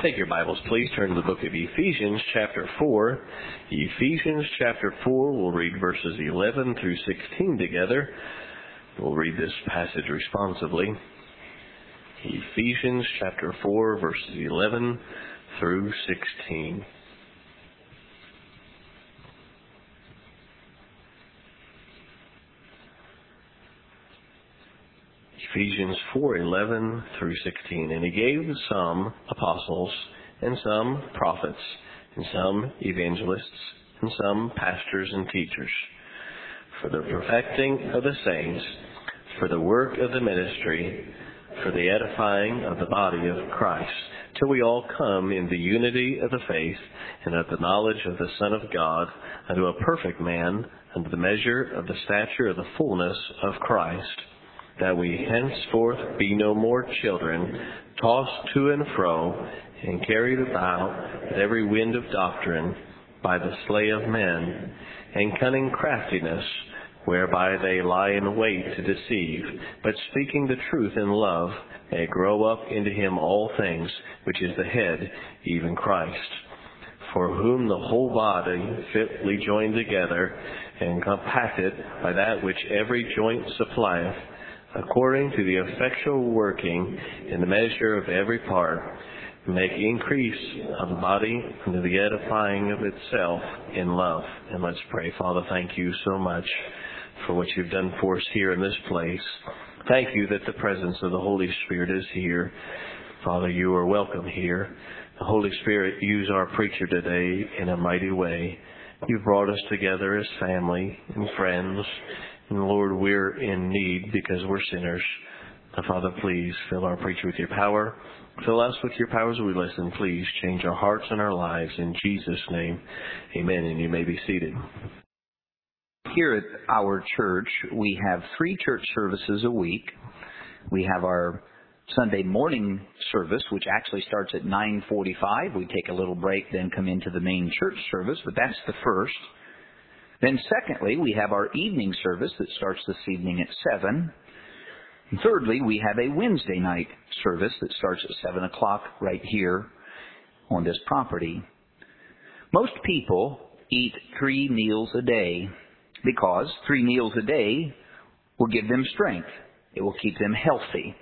Take your Bibles, please. Turn to the book of Ephesians, chapter 4. Ephesians, chapter 4, we'll read verses 11 through 16 together. We'll read this passage responsively. Ephesians, chapter 4, verses 11 through 16. Ephesians 4:11 through 16. And he gave some apostles, and some prophets, and some evangelists, and some pastors and teachers, for the perfecting of the saints, for the work of the ministry, for the edifying of the body of Christ, till we all come in the unity of the faith and of the knowledge of the Son of God, unto a perfect man, unto the measure of the stature of the fullness of Christ, that we henceforth be no more children, tossed to and fro, and carried about with every wind of doctrine, by the slay of men, and cunning craftiness, whereby they lie in wait to deceive, but speaking the truth in love, may grow up into him all things, which is the head, even Christ, for whom the whole body fitly joined together, and compacted by that which every joint supplieth, according to the effectual working in the measure of every part, make increase of the body unto the edifying of itself in love. And let's pray. Father, thank you so much for what you've done for us here in this place. Thank you that the presence of the Holy Spirit is here. Father, you are welcome here. The Holy Spirit, use our preacher today in a mighty way. You've brought us together as family and friends. And Lord, we're in need because we're sinners. Now, Father, please fill our preacher with your power. Fill us with your power as we listen. Please change our hearts and our lives. In Jesus' name, amen. And you may be seated. Here at our church, we have 3 church services a week. We have our Sunday morning service, which actually starts at 9:45. We take a little break, then come into the main church service, but that's the first. Then secondly, we have our evening service that starts this evening at 7. And thirdly, we have a Wednesday night service that starts at 7 o'clock right here on this property. Most people eat 3 meals a day because 3 meals a day will give them strength. It will keep them healthy.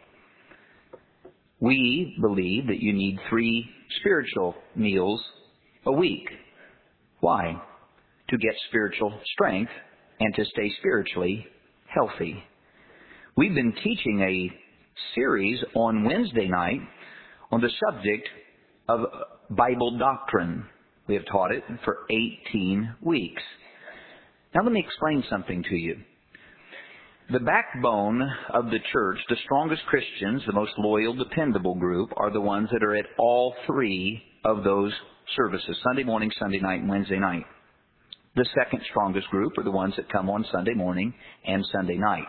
We believe that you need 3 spiritual meals a week. Why? To get spiritual strength and to stay spiritually healthy. We've been teaching a series on Wednesday night on the subject of Bible doctrine. We have taught it for 18 weeks. Now let me explain something to you. The backbone of the church, the strongest Christians, the most loyal, dependable group, are the ones that are at all 3 of those services, Sunday morning, Sunday night, and Wednesday night. The second strongest group are the ones that come on Sunday morning and Sunday night.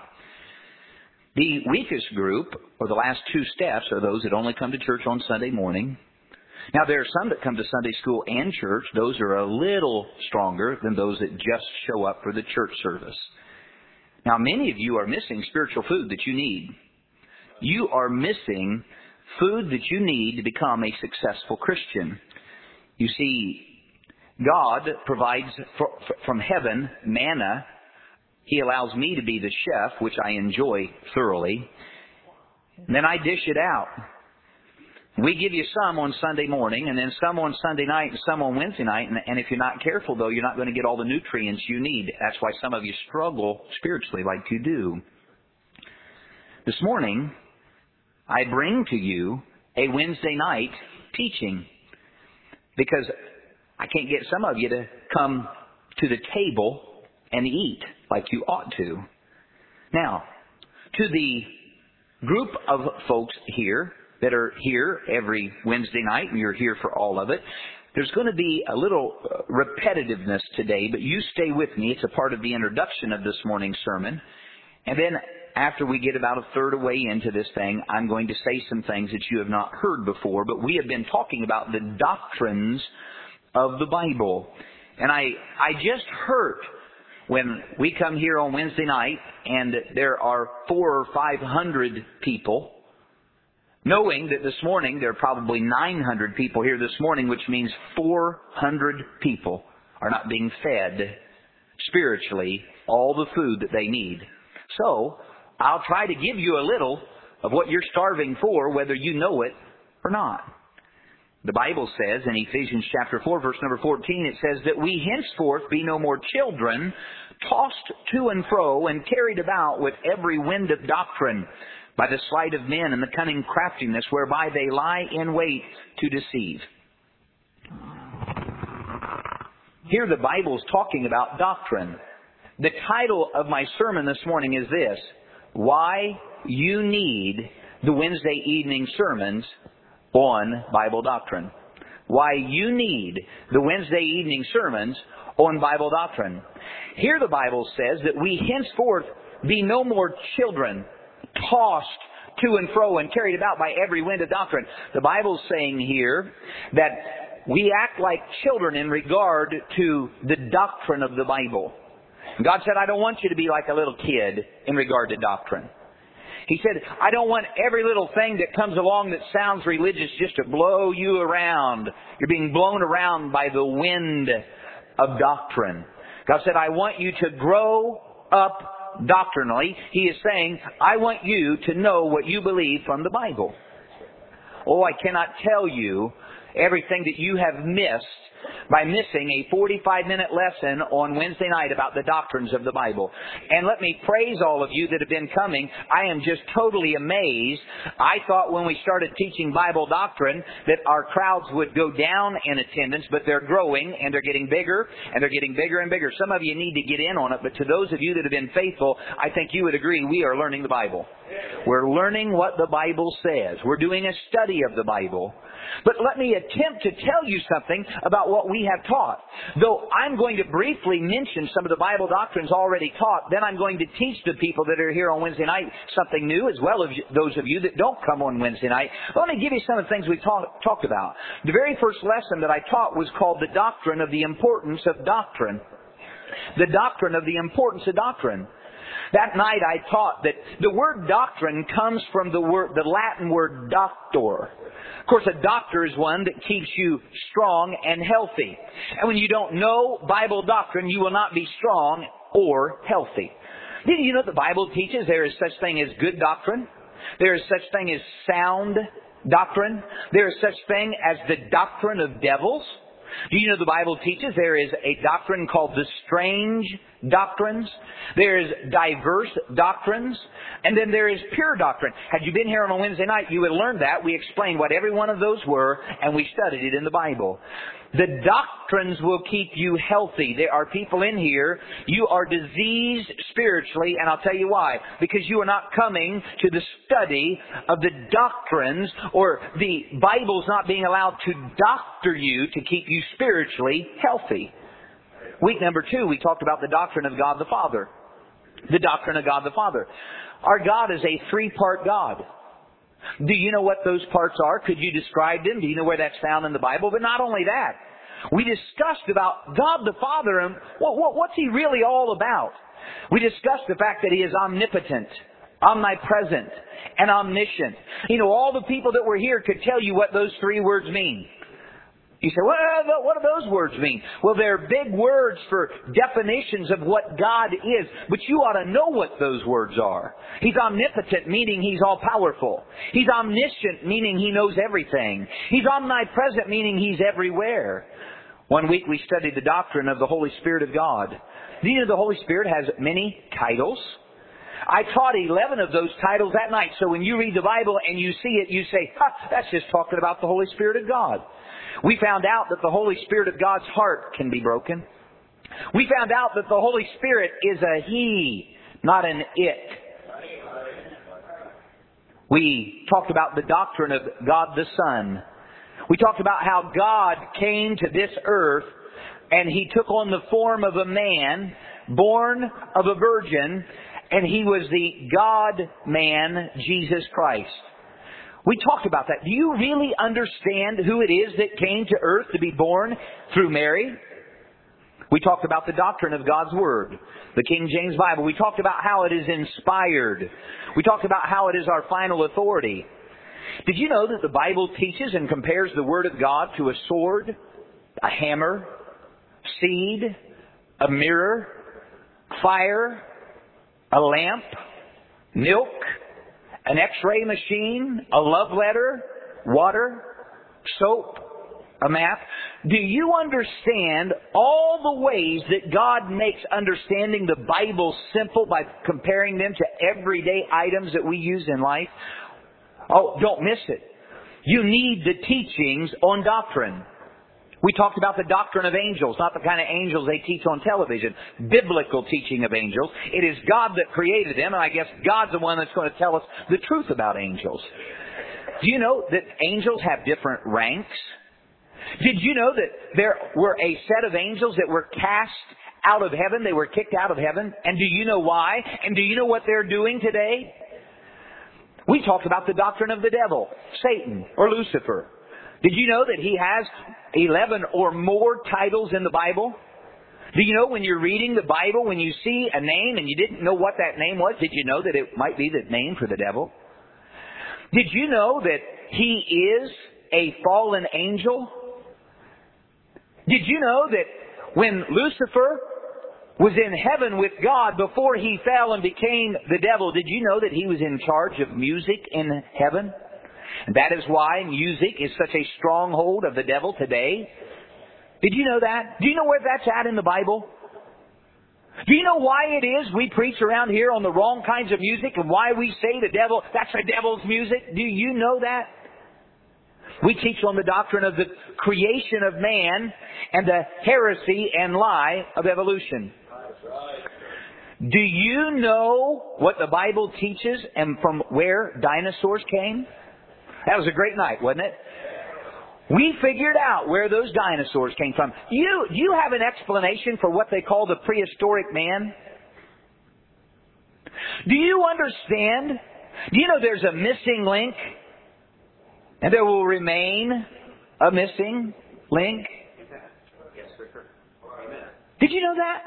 The weakest group, or the last 2 steps, are those that only come to church on Sunday morning. Now, there are some that come to Sunday school and church. Those are a little stronger than those that just show up for the church service. Now, many of you are missing spiritual food that you need. You are missing food that you need to become a successful Christian. You see, God provides from heaven manna. He allows me to be the chef, which I enjoy thoroughly. And then I dish it out. We give you some on Sunday morning, and then some on Sunday night, and some on Wednesday night. And if you're not careful, though, you're not going to get all the nutrients you need. That's why some of you struggle spiritually like you do. This morning, I bring to you a Wednesday night teaching because I can't get some of you to come to the table and eat like you ought to. Now, to the group of folks here that are here every Wednesday night, and you're here for all of it, there's going to be a little repetitiveness today, but you stay with me. It's a part of the introduction of this morning's sermon. And then after we get about a third away into this thing, I'm going to say some things that you have not heard before, but we have been talking about the doctrines of the Bible. And I just hurt when we come here on Wednesday night and there are 400 or 500 people Knowing that this morning there are probably 900 people here this morning, which means 400 people are not being fed spiritually all the food that they need. So, I'll try to give you a little of what you're starving for, whether you know it or not. The Bible says in Ephesians chapter 4, verse number 14, it says that we henceforth be no more children, tossed to and fro and carried about with every wind of doctrine, by the sleight of men and the cunning craftiness whereby they lie in wait to deceive. Here the Bible's talking about doctrine. The title of my sermon this morning is this: Why You Need the Wednesday Evening Sermons on Bible Doctrine. Why you need the Wednesday evening sermons on Bible doctrine. Here the Bible says that we henceforth be no more children, tossed to and fro and carried about by every wind of doctrine. The Bible's saying here that we act like children in regard to the doctrine of the Bible. God said, I don't want you to be like a little kid in regard to doctrine. He said, I don't want every little thing that comes along that sounds religious just to blow you around. You're being blown around by the wind of doctrine. God said, I want you to grow up doctrinally. He is saying, I want you to know what you believe from the Bible. Oh, I cannot tell you everything that you have missed by missing a 45-minute lesson on Wednesday night about the doctrines of the Bible. And let me praise all of you that have been coming. I am just totally amazed. I thought when we started teaching Bible doctrine that our crowds would go down in attendance, but they're growing and they're getting bigger and they're getting bigger and bigger. Some of you need to get in on it, but to those of you that have been faithful, I think you would agree we are learning the Bible. We're learning what the Bible says. We're doing a study of the Bible. But let me attempt to tell you something about what we have taught. Though I'm going to briefly mention some of the Bible doctrines already taught, then I'm going to teach the people that are here on Wednesday night something new, as well as those of you that don't come on Wednesday night. Let me give you some of the things we talked about. The very first lesson that I taught was called the doctrine of the importance of doctrine. The doctrine of the importance of doctrine. That night I taught that the word doctrine comes from the Latin word doctor. Of course, a doctor is one that keeps you strong and healthy. And when you don't know Bible doctrine, you will not be strong or healthy. Did you know the Bible teaches there is such thing as good doctrine? There is such thing as sound doctrine. There is such thing as the doctrine of devils. Do you know the Bible teaches there is a doctrine called the strange doctrines? There is diverse doctrines. And then there is pure doctrine. Had you been here on a Wednesday night, you would have learned that. We explained what every one of those were, and we studied it in the Bible. The doctrines will keep you healthy. There are people in here, you are diseased spiritually, and I'll tell you why. Because you are not coming to the study of the doctrines, or the Bible's not being allowed to doctor you to keep you spiritually healthy. Week number 2, we talked about the doctrine of God the Father. The doctrine of God the Father. Our God is a 3-part God. Do you know what those parts are? Could you describe them? Do you know where that's found in the Bible? But not only that, we discussed about God the Father and what's He really all about. We discussed the fact that He is omnipotent, omnipresent, and omniscient. You know, all the people that were here could tell you what those 3 words mean. You say, well, what do those words mean? Well, they're big words for definitions of what God is. But you ought to know what those words are. He's omnipotent, meaning He's all-powerful. He's omniscient, meaning He knows everything. He's omnipresent, meaning He's everywhere. One week we studied the doctrine of the Holy Spirit of God. Do you know the Holy Spirit has many titles? I taught 11 of those titles that night. So when you read the Bible and you see it, you say, that's just talking about the Holy Spirit of God. We found out that the Holy Spirit of God's heart can be broken. We found out that the Holy Spirit is a He, not an it. We talked about the doctrine of God the Son. We talked about how God came to this earth and He took on the form of a man, born of a virgin, and He was the God-man, Jesus Christ. We talked about that. Do you really understand who it is that came to earth to be born through Mary? We talked about the doctrine of God's Word, the King James Bible. We talked about how it is inspired. We talked about how it is our final authority. Did you know that the Bible teaches and compares the Word of God to a sword, a hammer, seed, a mirror, fire, a lamp, milk, an X-ray machine, a love letter, water, soap, a map? Do you understand all the ways that God makes understanding the Bible simple by comparing them to everyday items that we use in life? Oh, don't miss it. You need the teachings on doctrine. We talked about the doctrine of angels, not the kind of angels they teach on television. Biblical teaching of angels. It is God that created them, and I guess God's the one that's going to tell us the truth about angels. Do you know that angels have different ranks? Did you know that there were a set of angels that were cast out of heaven? They were kicked out of heaven. And do you know why? And do you know what they're doing today? We talked about the doctrine of the devil, Satan, or Lucifer. Did you know that he has 11 or more titles in the Bible? Do you know when you're reading the Bible, when you see a name and you didn't know what that name was, did you know that it might be the name for the devil? Did you know that he is a fallen angel? Did you know that when Lucifer was in heaven with God before he fell and became the devil, did you know that he was in charge of music in heaven? And that is why music is such a stronghold of the devil today. Did you know that? Do you know where that's at in the Bible? Do you know why it is we preach around here on the wrong kinds of music and why we say the devil, that's the devil's music? Do you know that? We teach on the doctrine of the creation of man and the heresy and lie of evolution. Do you know what the Bible teaches and from where dinosaurs came? That was a great night, wasn't it? We figured out where those dinosaurs came from. You have an explanation for what they call the prehistoric man? Do you understand? Do you know there's a missing link? And there will remain a missing link? Did you know that?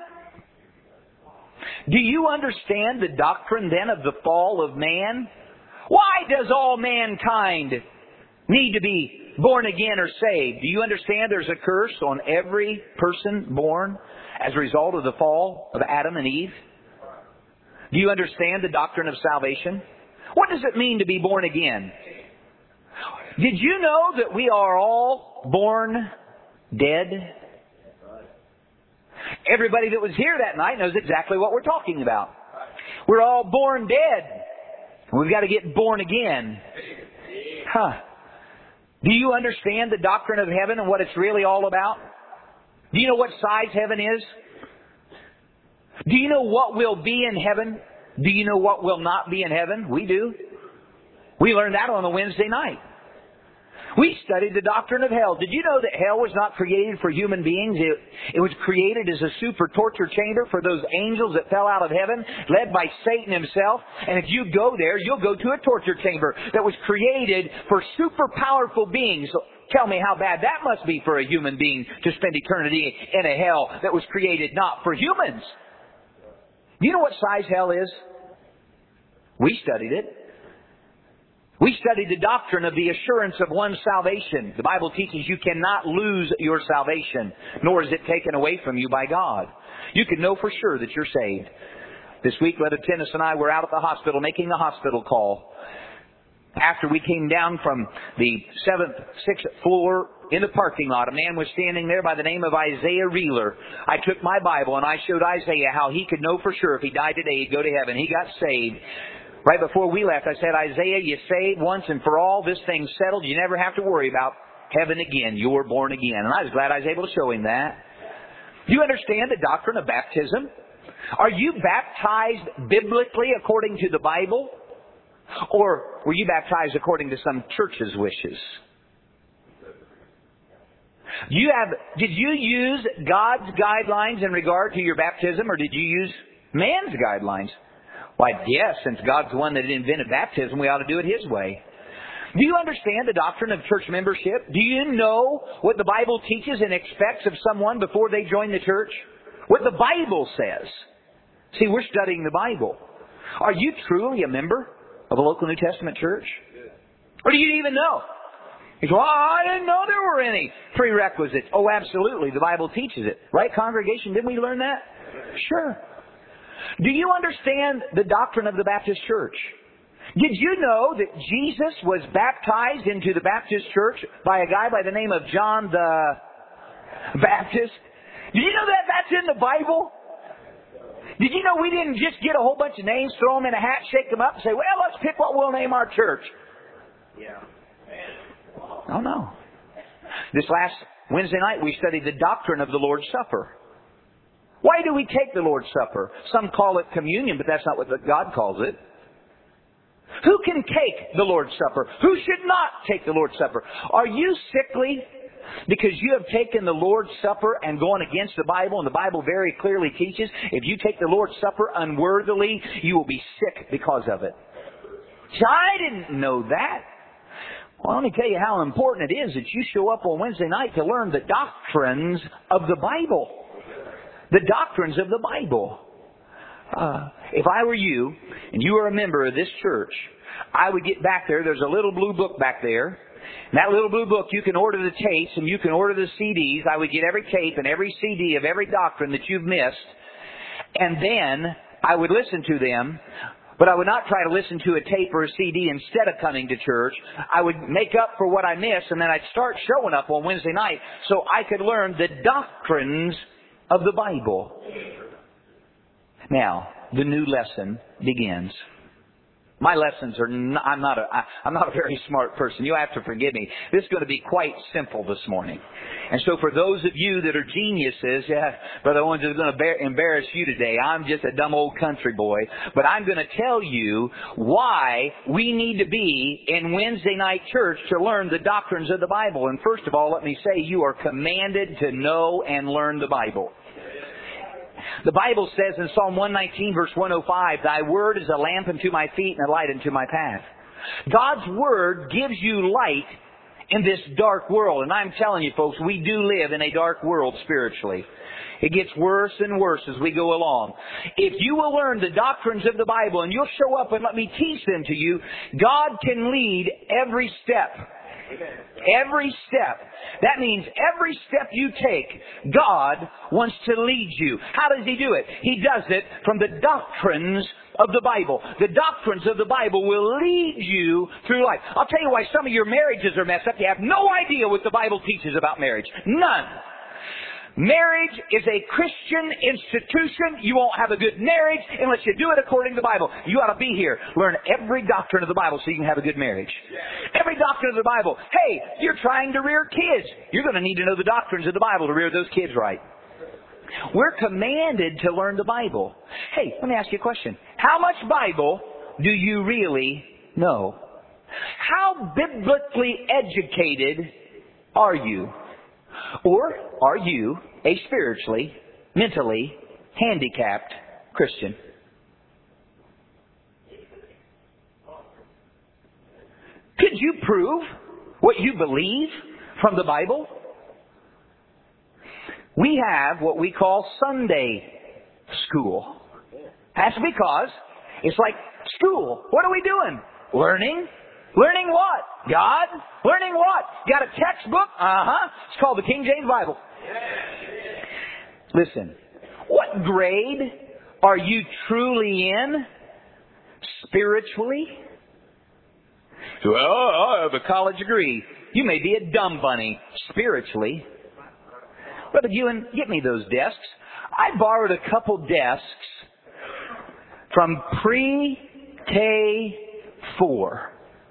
Do you understand the doctrine then of the fall of man? Why does all mankind need to be born again or saved? Do you understand there's a curse on every person born as a result of the fall of Adam and Eve? Do you understand the doctrine of salvation? What does it mean to be born again? Did you know that we are all born dead? Everybody that was here that night knows exactly what we're talking about. We're all born dead. We've got to get born again. Do you understand the doctrine of heaven and what it's really all about? Do you know what size heaven is? Do you know what will be in heaven? Do you know what will not be in heaven? We do. We learned that on a Wednesday night. We studied the doctrine of hell. Did you know that hell was not created for human beings? It was created as a super torture chamber for those angels that fell out of heaven, led by Satan himself. And if you go there, you'll go to a torture chamber that was created for super powerful beings. So tell me how bad that must be for a human being to spend eternity in a hell that was created not for humans. Do you know what size hell is? We studied it. We studied the doctrine of the assurance of one's salvation. The Bible teaches you cannot lose your salvation, nor is it taken away from you by God. You can know for sure that you're saved. This week, Brother Tennis and I were out at the hospital making the hospital call. After we came down from the 6th floor in the parking lot, a man was standing there by the name of Isaiah Reeler. I took my Bible and I showed Isaiah how he could know for sure if he died today, he'd go to heaven. He got saved. Right before we left, I said, Isaiah, you saved once and for all. This thing's settled. You never have to worry about heaven again. You're born again. And I was glad I was able to show him that. Do you understand the doctrine of baptism? Are you baptized biblically according to the Bible? Or were you baptized according to some church's wishes? Did you use God's guidelines in regard to your baptism, or did you use man's guidelines? Why, yes, since God's the one that invented baptism, we ought to do it His way. Do you understand the doctrine of church membership? Do you know what the Bible teaches and expects of someone before they join the church? What the Bible says. See, we're studying the Bible. Are you truly a member of a local New Testament church? Or do you even know? You go, I didn't know there were any prerequisites. Oh, absolutely. The Bible teaches it. Right, congregation? Didn't we learn that? Sure. Do you understand the doctrine of the Baptist Church? Did you know that Jesus was baptized into the Baptist Church by a guy by the name of John the Baptist? Did you know that that's in the Bible? Did you know we didn't just get a whole bunch of names, throw them in a hat, shake them up, and say, well, let's pick what we'll name our church? Yeah. Oh, no. This last Wednesday night we studied the doctrine of the Lord's Supper. Why do we take the Lord's Supper? Some call it communion, but that's not what God calls it. Who can take the Lord's Supper? Who should not take the Lord's Supper? Are you sickly because you have taken the Lord's Supper and gone against the Bible? And the Bible very clearly teaches if you take the Lord's Supper unworthily, you will be sick because of it. So I didn't know that. Well, let me tell you how important it is that you show up on Wednesday night to learn the doctrines of the Bible. The doctrines of the Bible. If I were you, and you were a member of this church, I would get back there. There's a little blue book back there. In that little blue book, you can order the tapes and you can order the CDs. I would get every tape and every CD of every doctrine that you've missed. And then I would listen to them. But I would not try to listen to a tape or a CD instead of coming to church. I would make up for what I missed, and then I'd start showing up on Wednesday night so I could learn the doctrines of the Bible. Now, the new lesson begins. My lessons are I'm not a very smart person. You have to forgive me. This is going to be quite simple this morning. And so for those of you that are geniuses, Brother Owens is going to embarrass you today. I'm just a dumb old country boy. But I'm going to tell you why we need to be in Wednesday night church to learn the doctrines of the Bible. And first of all, let me say you are commanded to know and learn the Bible. The Bible says in Psalm 119, verse 105, Thy word is a lamp unto my feet and a light unto my path. God's word gives you light in this dark world. And I'm telling you, folks, we do live in a dark world spiritually. It gets worse and worse as we go along. If you will learn the doctrines of the Bible and you'll show up and let me teach them to you, God can lead every step. Every step. That means every step you take, God wants to lead you. How does He do it? He does it from the doctrines of the Bible. The doctrines of the Bible will lead you through life. I'll tell you why some of your marriages are messed up. You have no idea what the Bible teaches about marriage. None. Marriage is a Christian institution. You won't have a good marriage unless you do it according to the Bible. You ought to be here. Learn every doctrine of the Bible so you can have a good marriage. Every doctrine of the Bible. Hey, you're trying to rear kids. You're going to need to know the doctrines of the Bible to rear those kids right. We're commanded to learn the Bible. Hey, let me ask you a question. How much Bible do you really know? How biblically educated are you? Or are you a spiritually, mentally handicapped Christian? Could you prove what you believe from the Bible? We have what we call Sunday school. That's because it's like school. What are we doing? Learning. Learning what? God? Learning what? Got a textbook? It's called the King James Bible. Listen, what grade are you truly in spiritually? Well, I have a college degree. You may be a dumb bunny spiritually. Brother Ewan, get me those desks. I borrowed a couple desks from pre-K4.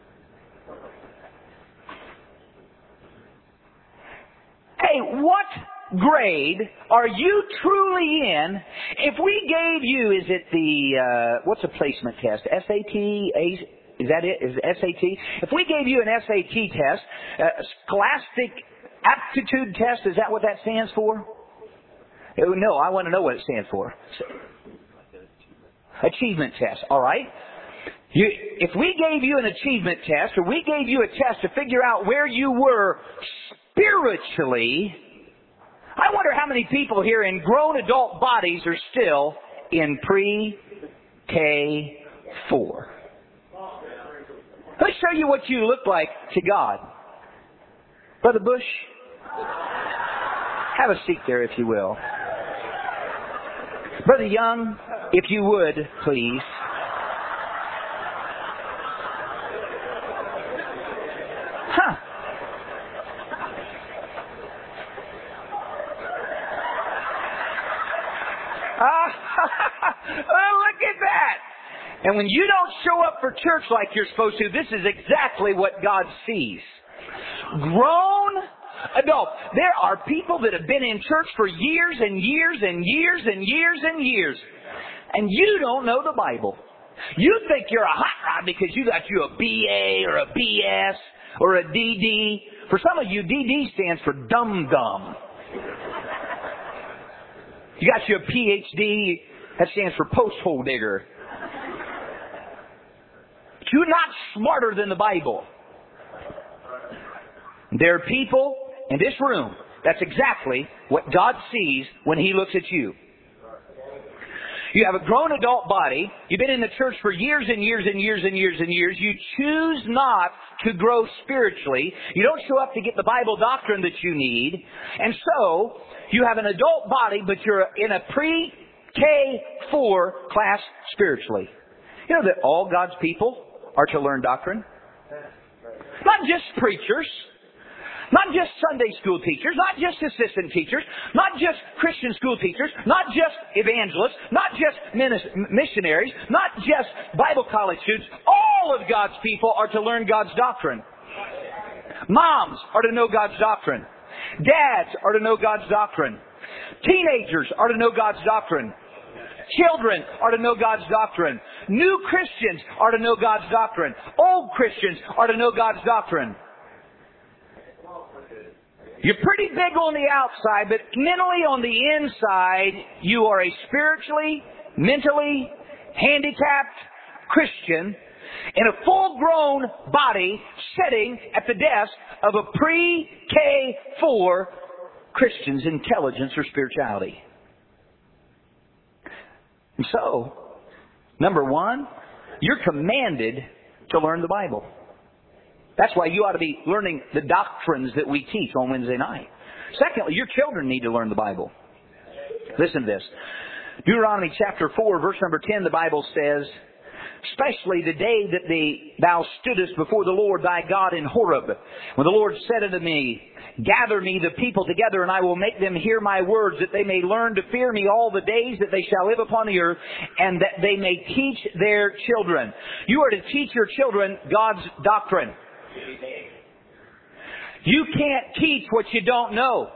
Hey, what grade are you truly in if we gave you, is it the, what's a placement test? SAT? Is that it? Is it SAT? If we gave you an SAT test, Scholastic Aptitude Test, is that what that stands for? No, I want to know what it stands for. Achievement test, all right? If we gave you an achievement test, or we gave you a test to figure out where you were spiritually, I wonder how many people here in grown adult bodies are still in pre-K4. Let me show you what you look like to God. Brother Bush, have a seat there if you will. Brother Young, if you would, please. Huh. Oh, look at that. And when you don't show up for church like you're supposed to, this is exactly what God sees. Grown adults. There are people that have been in church for years and years and years and years and years. And you don't know the Bible. You think you're a hot rod because you got you a BA or a BS or a DD. For some of you, DD stands for dum-dum. You got you a PhD, that stands for post-hole digger. But you're not smarter than the Bible. There are people in this room, that's exactly what God sees when He looks at you. You have a grown adult body. You've been in the church for years and years and years and years and years. You choose not to grow spiritually. You don't show up to get the Bible doctrine that you need. And so, you have an adult body, but you're in a pre-K4 class spiritually. You know that all God's people are to learn doctrine? Not just preachers. Not just Sunday school teachers, not just assistant teachers, not just Christian school teachers, not just evangelists, not just missionaries, not just Bible college students. All of God's people are to learn God's doctrine. Moms are to know God's doctrine. Dads are to know God's doctrine. Teenagers are to know God's doctrine. Children are to know God's doctrine. New Christians are to know God's doctrine. Old Christians are to know God's doctrine. You're pretty big on the outside, but mentally on the inside, you are a spiritually, mentally handicapped Christian in a full-grown body sitting at the desk of a pre-K4 Christian's intelligence or spirituality. And so, number one, you're commanded to learn the Bible. That's why you ought to be learning the doctrines that we teach on Wednesday night. Secondly, your children need to learn the Bible. Listen to this. Deuteronomy chapter 4, verse number 10, the Bible says, especially the day that thou stoodest before the Lord thy God in Horeb, when the Lord said unto me, gather me the people together, and I will make them hear my words, that they may learn to fear me all the days that they shall live upon the earth, and that they may teach their children. You are to teach your children God's doctrine. You can't teach what you don't know.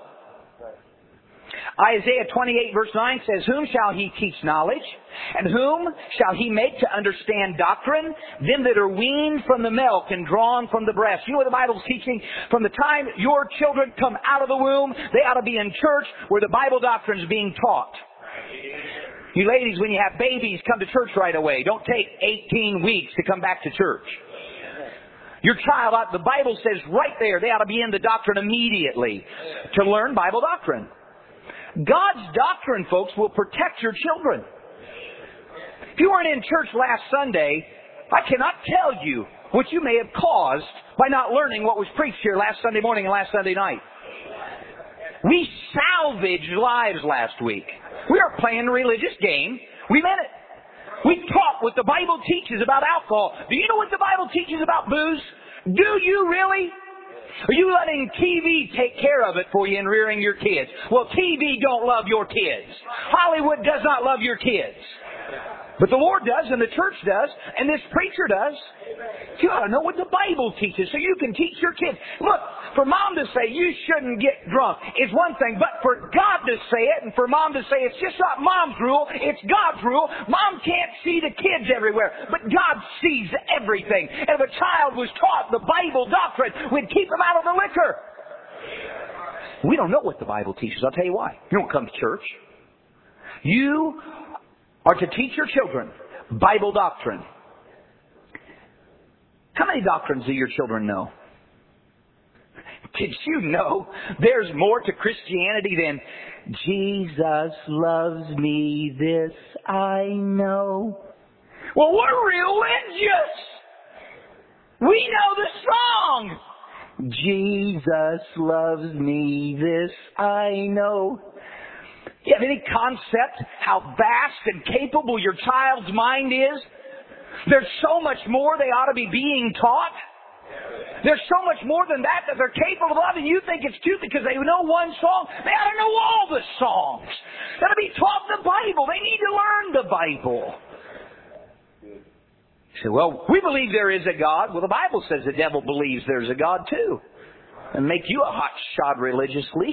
Isaiah 28 verse 9 says, whom shall he teach knowledge? And whom shall he make to understand doctrine? Them that are weaned from the milk and drawn from the breast. You know what the Bible's teaching? From the time your children come out of the womb, they ought to be in church where the Bible doctrine is being taught. You ladies, when you have babies, come to church right away. Don't take 18 weeks to come back to church. Your child, the Bible says right there, they ought to be in the doctrine immediately to learn Bible doctrine. God's doctrine, folks, will protect your children. If you weren't in church last Sunday, I cannot tell you what you may have caused by not learning what was preached here last Sunday morning and last Sunday night. We salvaged lives last week. We are playing a religious game. We meant it. We taught what the Bible teaches about alcohol. Do you know what the Bible teaches about booze? Do you really? Are you letting TV take care of it for you in rearing your kids? Well, TV don't love your kids. Hollywood does not love your kids. But the Lord does, and the church does, and this preacher does. You ought to know what the Bible teaches so you can teach your kids. Look, for mom to say you shouldn't get drunk is one thing, but for God to say it and for mom to say it's just not mom's rule, it's God's rule. Mom can't see the kids everywhere, but God sees everything. And if a child was taught the Bible doctrine, we'd keep them out of the liquor. We don't know what the Bible teaches. I'll tell you why. You don't come to church. You are to teach your children Bible doctrine. How many doctrines do your children know? Did you know there's more to Christianity than Jesus loves me, this I know? Well, we're religious. We know the song. Jesus loves me, this I know. You have any concept how vast and capable your child's mind is? There's so much more they ought to be being taught. There's so much more than that they're capable of, and you think it's cute because they know one song. They ought to know all the songs. They ought to be taught the Bible. They need to learn the Bible. You say, well, we believe there is a God. Well, the Bible says the devil believes there's a God too. And make you a hotshot religiously.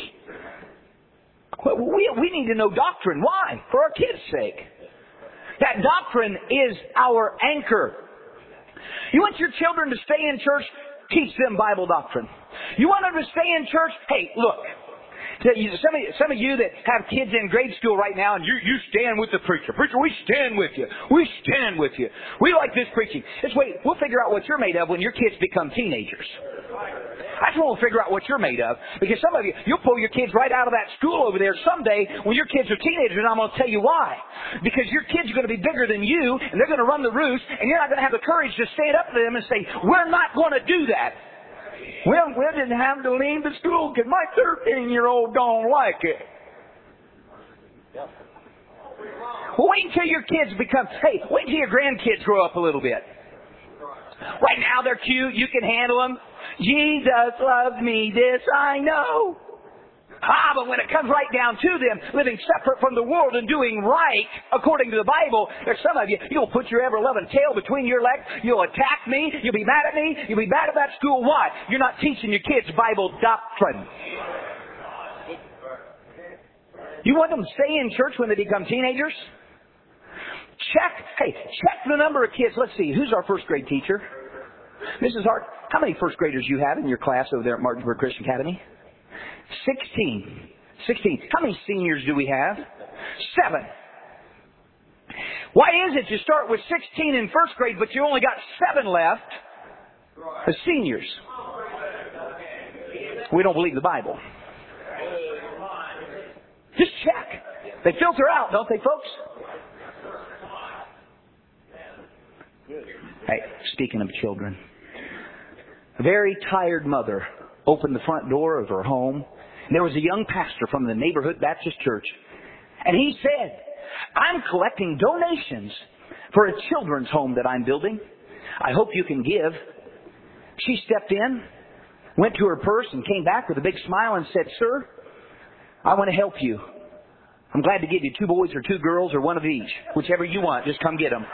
We need to know doctrine. Why? For our kids' sake. That doctrine is our anchor. You want your children to stay in church? Teach them Bible doctrine. You want them to stay in church? Hey, look. Some of you that have kids in grade school right now, and you stand with the preacher. Preacher, we stand with you. We stand with you. We like this preaching. Just wait. We'll figure out what you're made of when your kids become teenagers. That's when we'll figure out what you're made of. Because some of you, you'll pull your kids right out of that school over there someday when your kids are teenagers, and I'm going to tell you why. Because your kids are going to be bigger than you, and they're going to run the roost, and you're not going to have the courage to stand up to them and say, we're not going to do that. Well, we didn't have to leave the school because my 13-year-old don't like it. Well, wait until your kids wait until your grandkids grow up a little bit. Right now they're cute, you can handle them. Jesus loves me, this I know. But when it comes right down to them, living separate from the world and doing right according to the Bible, there's some of you, you'll put your ever-loving tail between your legs, you'll attack me, you'll be mad at me, you'll be mad about school. Why? You're not teaching your kids Bible doctrine. You want them to stay in church when they become teenagers? Check the number of kids. Let's see, who's our first grade teacher? Mrs. Hart, how many first graders you have in your class over there at Martinsburg Christian Academy? 16. How many seniors do we have? 7. Why is it you start with 16 in first grade, but you only got 7 left as seniors? We don't believe the Bible. Just check. They filter out, don't they, folks? Hey, speaking of children, a very tired mother opened the front door of her home. And there was a young pastor from the neighborhood Baptist church. And he said, I'm collecting donations for a children's home that I'm building. I hope you can give. She stepped in, went to her purse, and came back with a big smile and said, Sir, I want to help you. I'm glad to give you 2 boys or 2 girls or 1 of each. Whichever you want, just come get them.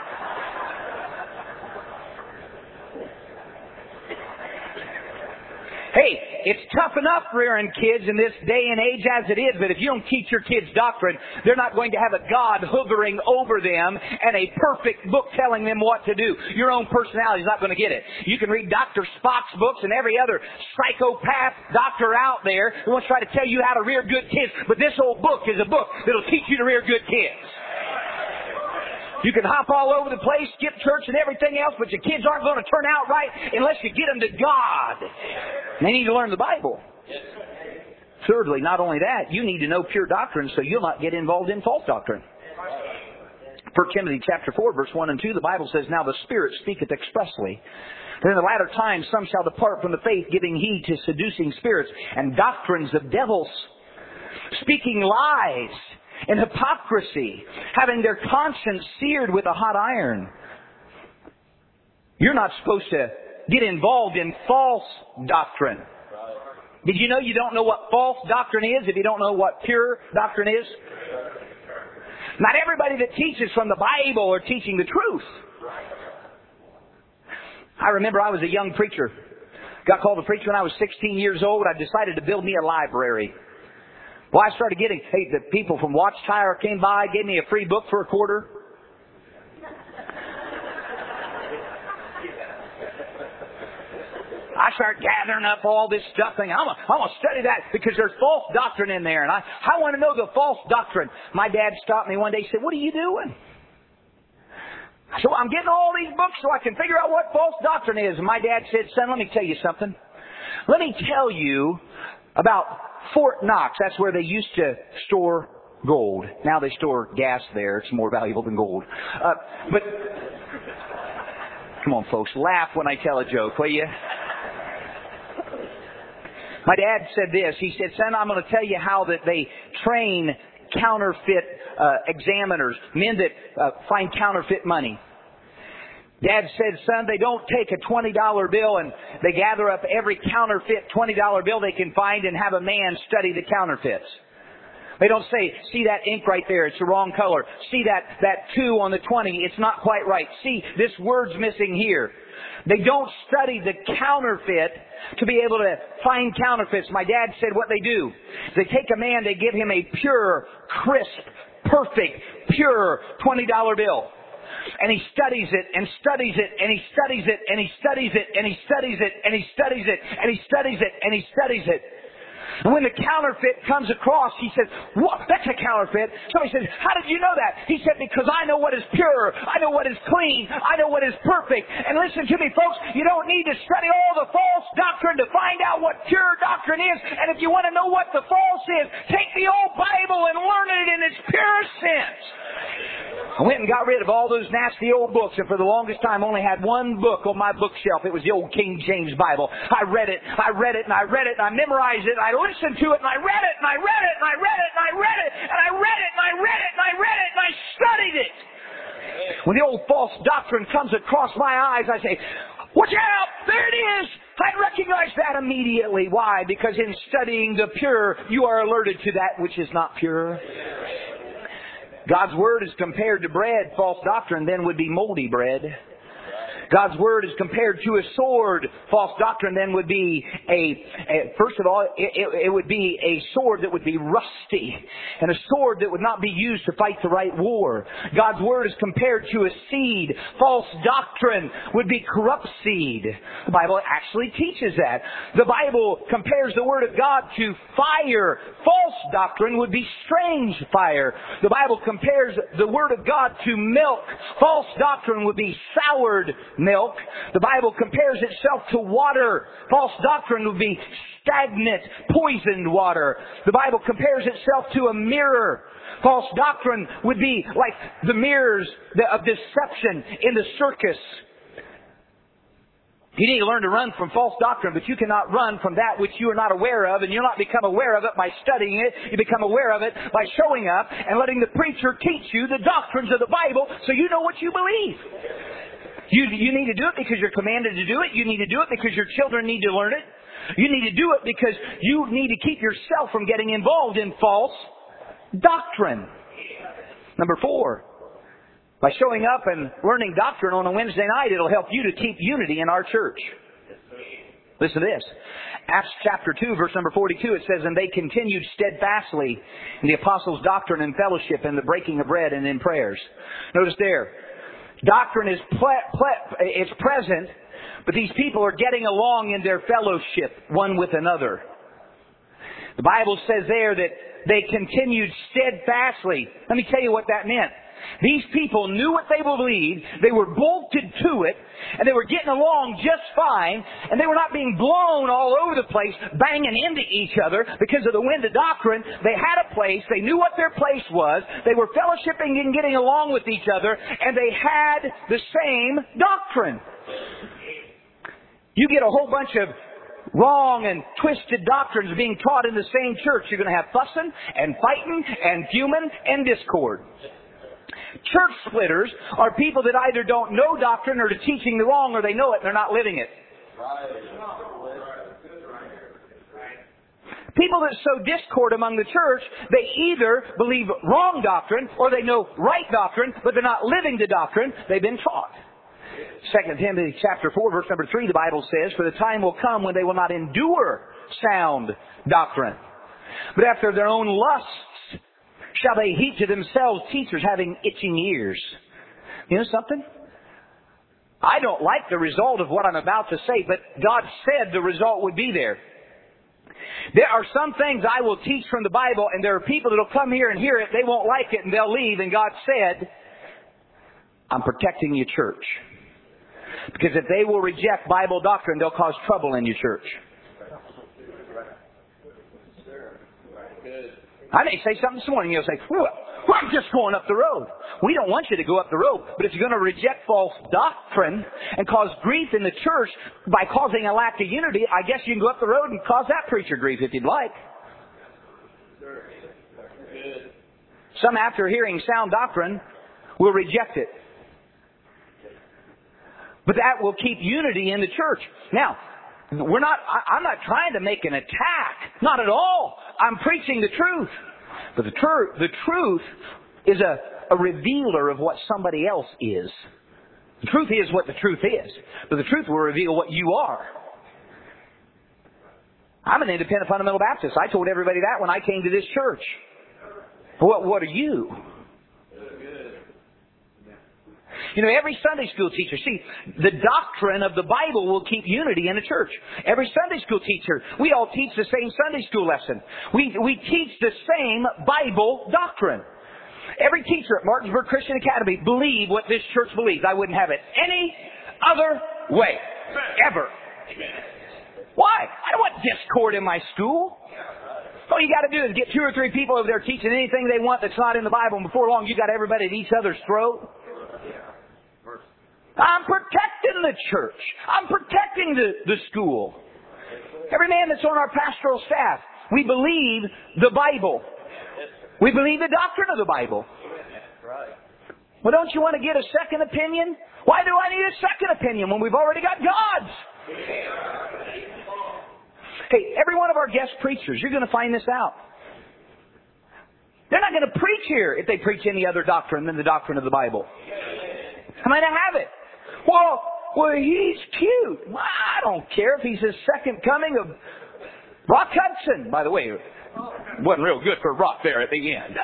Hey, it's tough enough rearing kids in this day and age as it is, but if you don't teach your kids doctrine, they're not going to have a God hovering over them and a perfect book telling them what to do. Your own personality is not going to get it. You can read Dr. Spock's books and every other psychopath doctor out there who wants to try to tell you how to rear good kids, but this old book is a book that'll teach you to rear good kids. You can hop all over the place, skip church and everything else, but your kids aren't going to turn out right unless you get them to God. And they need to learn the Bible. Thirdly, not only that, you need to know pure doctrine so you'll not get involved in false doctrine. 1 Timothy chapter 4, verse 1 and 2, the Bible says, Now the Spirit speaketh expressly, that in the latter times some shall depart from the faith, giving heed to seducing spirits and doctrines of devils, speaking lies and hypocrisy, having their conscience seared with a hot iron. You're not supposed to get involved in false doctrine. Did you know you don't know what false doctrine is if you don't know what pure doctrine is? Not everybody that teaches from the Bible are teaching the truth. I remember I was a young preacher. Got called to preach when I was 16 years old. I decided to build me a library. Well, I started getting, the people from Watchtower came by, gave me a free book for $0.25. I started gathering up all this stuff, thinking, I'm going to study that because there's false doctrine in there. And I want to know the false doctrine. My dad stopped me one day and said, What are you doing? I said, well, I'm getting all these books so I can figure out what false doctrine is. And my dad said, Son, let me tell you something. Let me tell you about Fort Knox. That's where they used to store gold. Now they store gas there. It's more valuable than gold. But Come on, folks, laugh when I tell a joke, will you? My dad said this. He said, son, I'm going to tell you how that they train counterfeit examiners, men that find counterfeit money. Dad said, son, they don't take a $20 bill and they gather up every counterfeit $20 bill they can find and have a man study the counterfeits. They don't say, see that ink right there, it's the wrong color. See that 2 on the 20, it's not quite right. See, this word's missing here. They don't study the counterfeit to be able to find counterfeits. My dad said what they do. They take a man, they give him a pure, crisp, perfect, pure $20 bill. And he studies it and studies it and he studies it and he studies it and he studies it and he studies it and he studies it and he studies it. And when the counterfeit comes across, he says, what? That's a counterfeit. Somebody says, how did you know that? He said, because I know what is pure. I know what is clean. I know what is perfect. And listen to me, folks, you don't need to study all the false doctrine to find out what pure doctrine is. And if you want to know what the false is, take the old Bible and learn it in its purest sense. I went and got rid of all those nasty old books, and for the longest time only had one book on my bookshelf. It was the old King James Bible. I read it, and I read it, and I memorized it, and I listened to it, and I read it, and I read it, and I read it, and I read it, and I read it, and I read it, and I read it, and I studied it. When the old false doctrine comes across my eyes, I say, watch out! There it is! I recognize that immediately. Why? Because in studying the pure, you are alerted to that which is not pure. God's Word is compared to bread. False doctrine then would be moldy bread. God's Word is compared to a sword. False doctrine then would be first of all, it would be a sword that would be rusty. And a sword that would not be used to fight the right war. God's Word is compared to a seed. False doctrine would be corrupt seed. The Bible actually teaches that. The Bible compares the Word of God to fire. False doctrine would be strange fire. The Bible compares the Word of God to milk. False doctrine would be soured milk. The Bible compares itself to water. False doctrine would be stagnant, poisoned water. The Bible compares itself to a mirror. False doctrine would be like the mirrors of deception in the circus. You need to learn to run from false doctrine, but you cannot run from that which you are not aware of, and you'll not become aware of it by studying it. You become aware of it by showing up and letting the preacher teach you the doctrines of the Bible so you know what you believe. You need to do it because you're commanded to do it. You need to do it because your children need to learn it. You need to do it because you need to keep yourself from getting involved in false doctrine. Number 4. By showing up and learning doctrine on a Wednesday night, it'll help you to keep unity in our church. Listen to this. Acts chapter 2, verse number 42, it says, and they continued steadfastly in the apostles' doctrine and fellowship and the breaking of bread and in prayers. Notice there, doctrine is it's present, but these people are getting along in their fellowship one with another. The Bible says there that they continued steadfastly. Let me tell you what that meant. These people knew what they believed, they were bolted to it, and they were getting along just fine, and they were not being blown all over the place, banging into each other because of the wind of doctrine. They had a place, they knew what their place was, they were fellowshipping and getting along with each other, and they had the same doctrine. You get a whole bunch of wrong and twisted doctrines being taught in the same church, you're going to have fussing and fighting and fuming and discord. Church splitters are people that either don't know doctrine or are teaching the wrong, or they know it and they're not living it. People that sow discord among the church, they either believe wrong doctrine or they know right doctrine, but they're not living the doctrine they've been taught. 2 Timothy chapter 4, verse number 3, the Bible says, for the time will come when they will not endure sound doctrine, but after their own lusts shall they heap to themselves teachers having itching ears. You know something? I don't like the result of what I'm about to say, but God said the result would be there. There are some things I will teach from the Bible, and there are people that will come here and hear it, they won't like it, and they'll leave, and God said, I'm protecting your church. Because if they will reject Bible doctrine, they'll cause trouble in your church. I may say something this morning, you'll say, well, Well, I'm just going up the road. We don't want you to go up the road. But if you're going to reject false doctrine and cause grief in the church by causing a lack of unity, I guess you can go up the road and cause that preacher grief if you'd like. Some, after hearing sound doctrine, will reject it. But that will keep unity in the church. Now, I'm not trying to make an attack. Not at all. I'm preaching the truth. But the truth is a revealer of what somebody else is. The truth is what the truth is. But the truth will reveal what you are. I'm an independent fundamental Baptist. I told everybody that when I came to this church. What are you? You know, every Sunday school teacher, see, the doctrine of the Bible will keep unity in the church. Every Sunday school teacher, we all teach the same Sunday school lesson. We teach the same Bible doctrine. Every teacher at Martinsburg Christian Academy believe what this church believes. I wouldn't have it any other way. Ever. Why? I don't want discord in my school. All you got to do is get 2 or 3 people over there teaching anything they want that's not in the Bible, and before long you got everybody at each other's throat. I'm protecting the church. I'm protecting the school. Every man that's on our pastoral staff, we believe the Bible. We believe the doctrine of the Bible. Well, don't you want to get a second opinion? Why do I need a second opinion when we've already got God's? Hey, every one of our guest preachers, you're going to find this out. They're not going to preach here if they preach any other doctrine than the doctrine of the Bible. I might not have it. Well, he's cute. Well, I don't care if he's the second coming of Rock Hudson. By the way, it wasn't real good for Rock there at the end.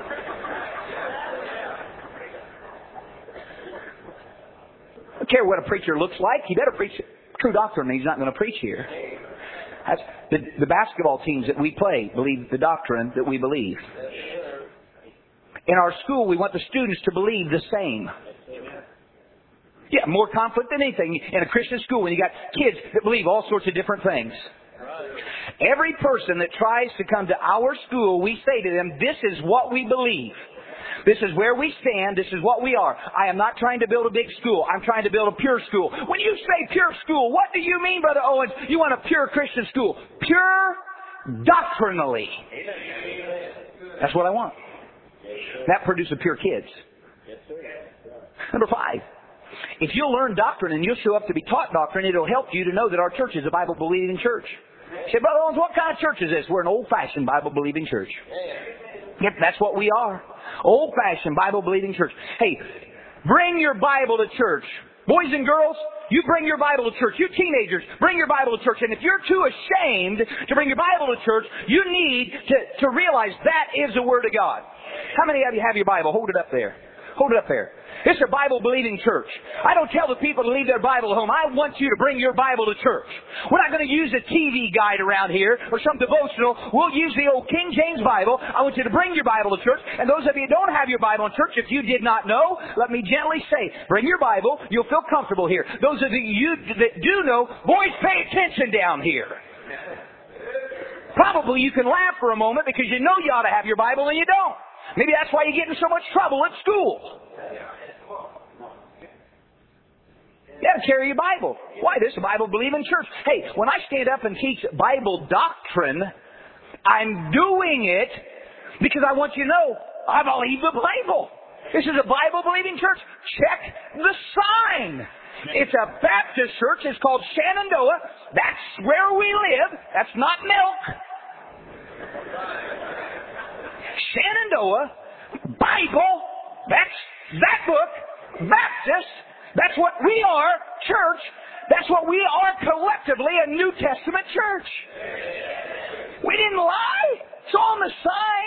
I don't care what a preacher looks like. He better preach true doctrine, and he's not going to preach here. That's the basketball teams that we play believe the doctrine that we believe. In our school, we want the students to believe the same. Yeah, more conflict than anything in a Christian school when you got kids that believe all sorts of different things. Every person that tries to come to our school, we say to them, this is what we believe. This is where we stand. This is what we are. I am not trying to build a big school. I'm trying to build a pure school. When you say pure school, what do you mean, Brother Owens? You want a pure Christian school. Pure doctrinally. That's what I want. That produces pure kids. Number 5. If you'll learn doctrine and you'll show up to be taught doctrine, it'll help you to know that our church is a Bible-believing church. You say, Brother Owens, what kind of church is this? We're an old-fashioned Bible-believing church. Yep, that's what we are. Old-fashioned Bible-believing church. Hey, bring your Bible to church. Boys and girls, you bring your Bible to church. You teenagers, bring your Bible to church. And if you're too ashamed to bring your Bible to church, you need to realize that is the Word of God. How many of you have your Bible? Hold it up there. Hold it up there. It's a Bible-believing church. I don't tell the people to leave their Bible at home. I want you to bring your Bible to church. We're not going to use a TV guide around here or some devotional. We'll use the old King James Bible. I want you to bring your Bible to church. And those of you who don't have your Bible in church, if you did not know, let me gently say, bring your Bible. You'll feel comfortable here. Those of you that do know, boys, pay attention down here. Probably you can laugh for a moment because you know you ought to have your Bible and you don't. Maybe that's why you get in so much trouble at school. You got to carry your Bible. Why? This is a Bible-believing church. Hey, when I stand up and teach Bible doctrine, I'm doing it because I want you to know I believe the Bible. This is a Bible-believing church. Check the sign. It's a Baptist church. It's called Shenandoah. That's where we live. That's not milk. Shenandoah, Bible, that's that book, Baptist. That's what we are, church. That's what we are collectively, a New Testament church. We didn't lie. It's on the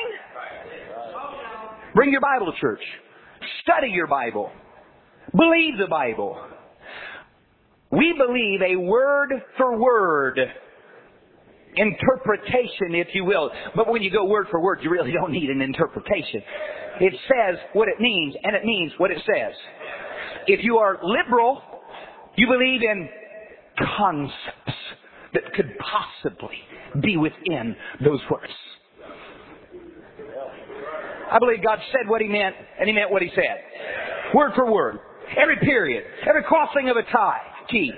sign. Bring your Bible to church. Study your Bible. Believe the Bible. We believe a word-for-word interpretation, if you will. But when you go word for word, you really don't need an interpretation. It says what it means, and it means what it says. If you are liberal, you believe in concepts that could possibly be within those words. I believe God said what He meant, and He meant what He said. Word for word. Every period. Every crossing of a T.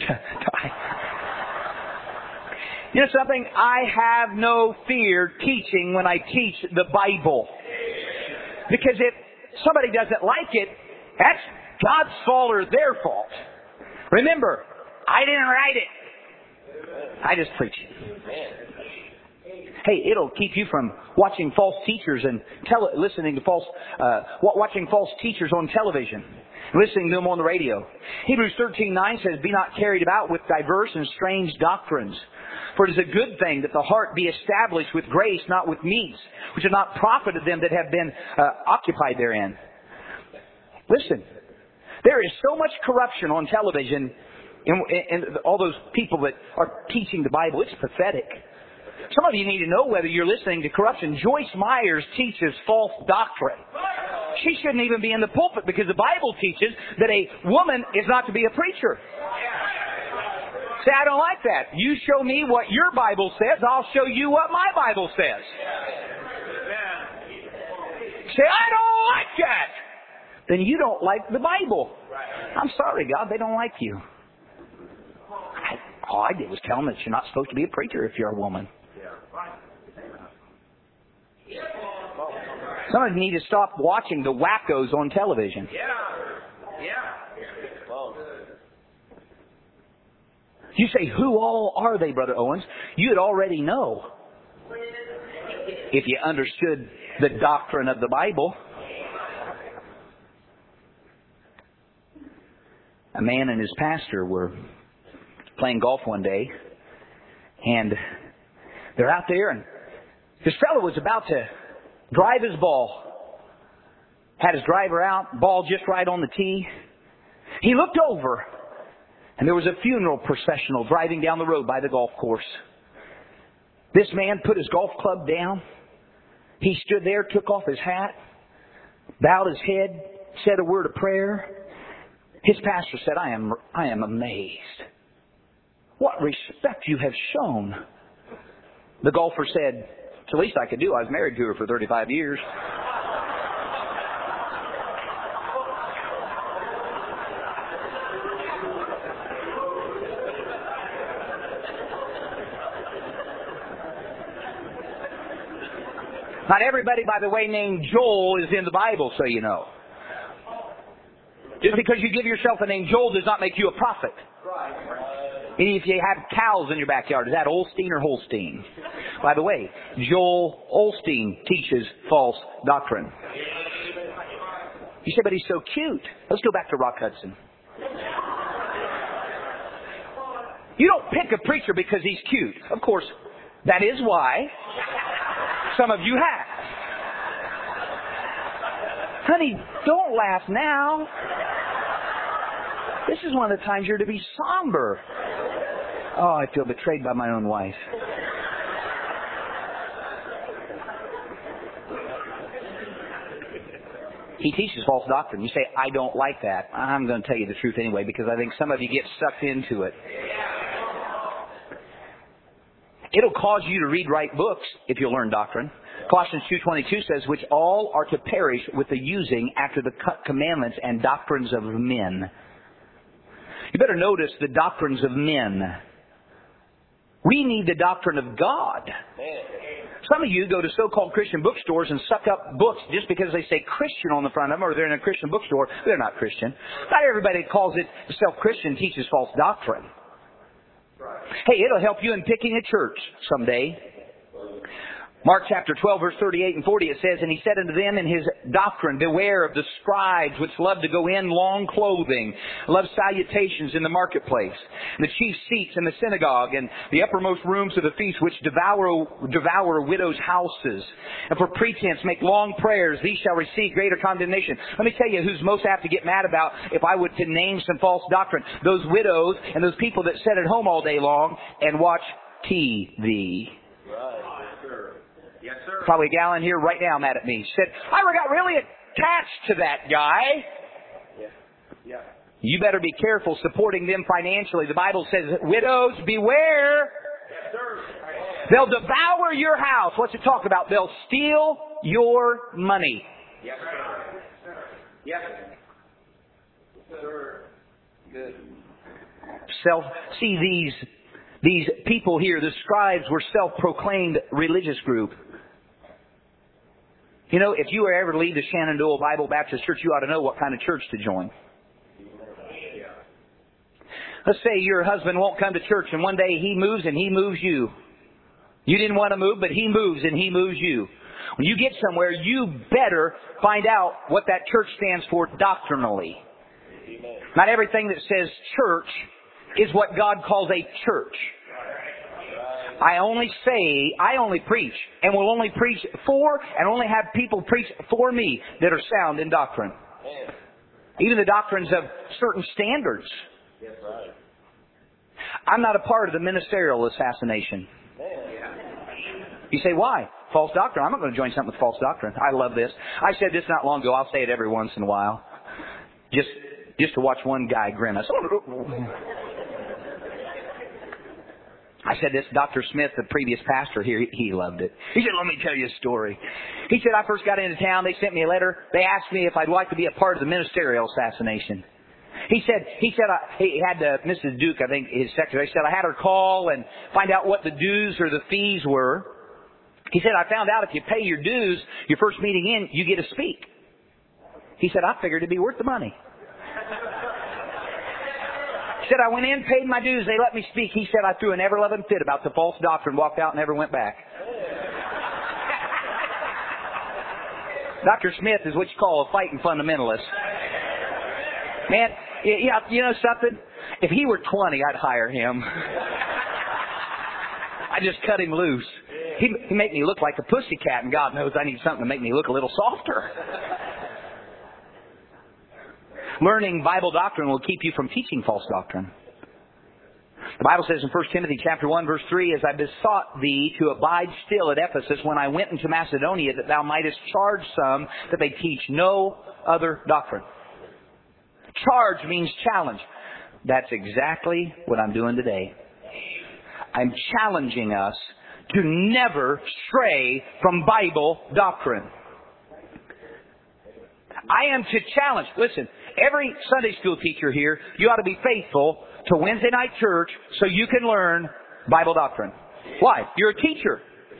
You know something? I have no fear teaching when I teach the Bible. Because if somebody doesn't like it, that's God's fault or their fault. Remember, I didn't write it. I just preach it. Hey, it'll keep you from watching false teachers and listening to watching false teachers on television, listening to them on the radio. Hebrews 13:9 says, "Be not carried about with diverse and strange doctrines. For it is a good thing that the heart be established with grace, not with meats, which have not profited them that have been occupied therein." Listen, there is so much corruption on television and all those people that are teaching the Bible. It's pathetic. Some of you need to know whether you're listening to corruption. Joyce Myers teaches false doctrine. She shouldn't even be in the pulpit because the Bible teaches that a woman is not to be a preacher. Say, I don't like that. You show me what your Bible says, I'll show you what my Bible says. Say, I don't like that. Then you don't like the Bible. I'm sorry, God, they don't like you. All I did was tell them that you're not supposed to be a preacher if you're a woman. Some of you need to stop watching the wackos on television. You say, who all are they, Brother Owens? You'd already know if you understood the doctrine of the Bible. A man and his pastor were playing golf one day, and they're out there, and this fellow was about to drive his ball. Had his driver out, ball just right on the tee. He looked over, and there was a funeral processional driving down the road by the golf course. This man put his golf club down. He stood there, took off his hat, bowed his head, said a word of prayer. His pastor said, I am amazed. What respect you have shown. The golfer said, it's the least I could do. I was married to her for 35 years. Not everybody, by the way, named Joel is in the Bible, so you know. Just because you give yourself the name Joel does not make you a prophet. And if you have cows in your backyard, is that Olstein or Holstein? By the way, Joel Olstein teaches false doctrine. You say, but he's so cute. Let's go back to Rock Hudson. You don't pick a preacher because he's cute. Of course, that is why some of you have. Honey, don't laugh now. This is one of the times you're to be somber. Oh, I feel betrayed by my own wife. He teaches false doctrine. You say, I don't like that. I'm going to tell you the truth anyway because I think some of you get sucked into it. It'll cause you to read right books if you learn doctrine. Colossians 2:22 says, which all are to perish with the using after the commandments and doctrines of men. You better notice the doctrines of men. We need the doctrine of God. Some of you go to so-called Christian bookstores and suck up books just because they say Christian on the front of them or they're in a Christian bookstore. They're not Christian. Not everybody that calls it self-Christian teaches false doctrine. Hey, it'll help you in picking a church someday. Mark chapter 12, verse 38 and 40, it says, and he said unto them in his doctrine, beware of the scribes which love to go in long clothing, love salutations in the marketplace, and the chief seats in the synagogue, and the uppermost rooms of the feast, which devour widows' houses, and for pretense make long prayers, these shall receive greater condemnation. Let me tell you who's most apt to get mad about, if I were to name some false doctrine, those widows and those people that sit at home all day long and watch TV. Yes, sir. Probably a gal in here right now mad at me. Said, I got really attached to that guy. Yeah. You better be careful supporting them financially. The Bible says, widows, beware. Yes, sir. They'll devour your house. What's it talk about? They'll steal your money. Yes, sir. Yes, sir. Good. These people here, the scribes, were self-proclaimed religious group. You know, if you ever leave the Shenandoah Bible Baptist Church, you ought to know what kind of church to join. Let's say your husband won't come to church and one day he moves and he moves you. You didn't want to move, but he moves and he moves you. When you get somewhere, you better find out what that church stands for doctrinally. Not everything that says church is what God calls a church. I only preach, and will only preach for, and only have people preach for me that are sound in doctrine. Even the doctrines of certain standards. I'm not a part of the ministerial assassination. You say, why? False doctrine. I'm not going to join something with false doctrine. I love this. I said this not long ago. I'll say it every once in a while. Just to watch one guy grimace. I said this, Dr. Smith, the previous pastor here, he loved it. He said, let me tell you a story. He said, I first got into town, they sent me a letter. They asked me if I'd like to be a part of the ministerial assassination. He said, he had Mrs. Duke, I think, his secretary, said, I had her call and find out what the dues or the fees were. He said, I found out if you pay your dues, your first meeting in, you get to speak. He said, I figured it'd be worth the money. He said, I went in, paid my dues, they let me speak. He said, I threw an ever-loving fit about the false doctrine, walked out and never went back. Dr. Smith is what you call a fighting fundamentalist. Man, yeah, you know something? If he were 20, I'd hire him. I'd just cut him loose. He'd make me look like a pussycat, and God knows I need something to make me look a little softer. Learning Bible doctrine will keep you from teaching false doctrine. The Bible says in 1 Timothy chapter 1, verse 3, as I besought thee to abide still at Ephesus when I went into Macedonia, that thou mightest charge some that they teach no other doctrine. Charge means challenge. That's exactly what I'm doing today. I'm challenging us to never stray from Bible doctrine. I am to challenge. Listen, every Sunday school teacher here, you ought to be faithful to Wednesday night church so you can learn Bible doctrine. Why? You're a teacher.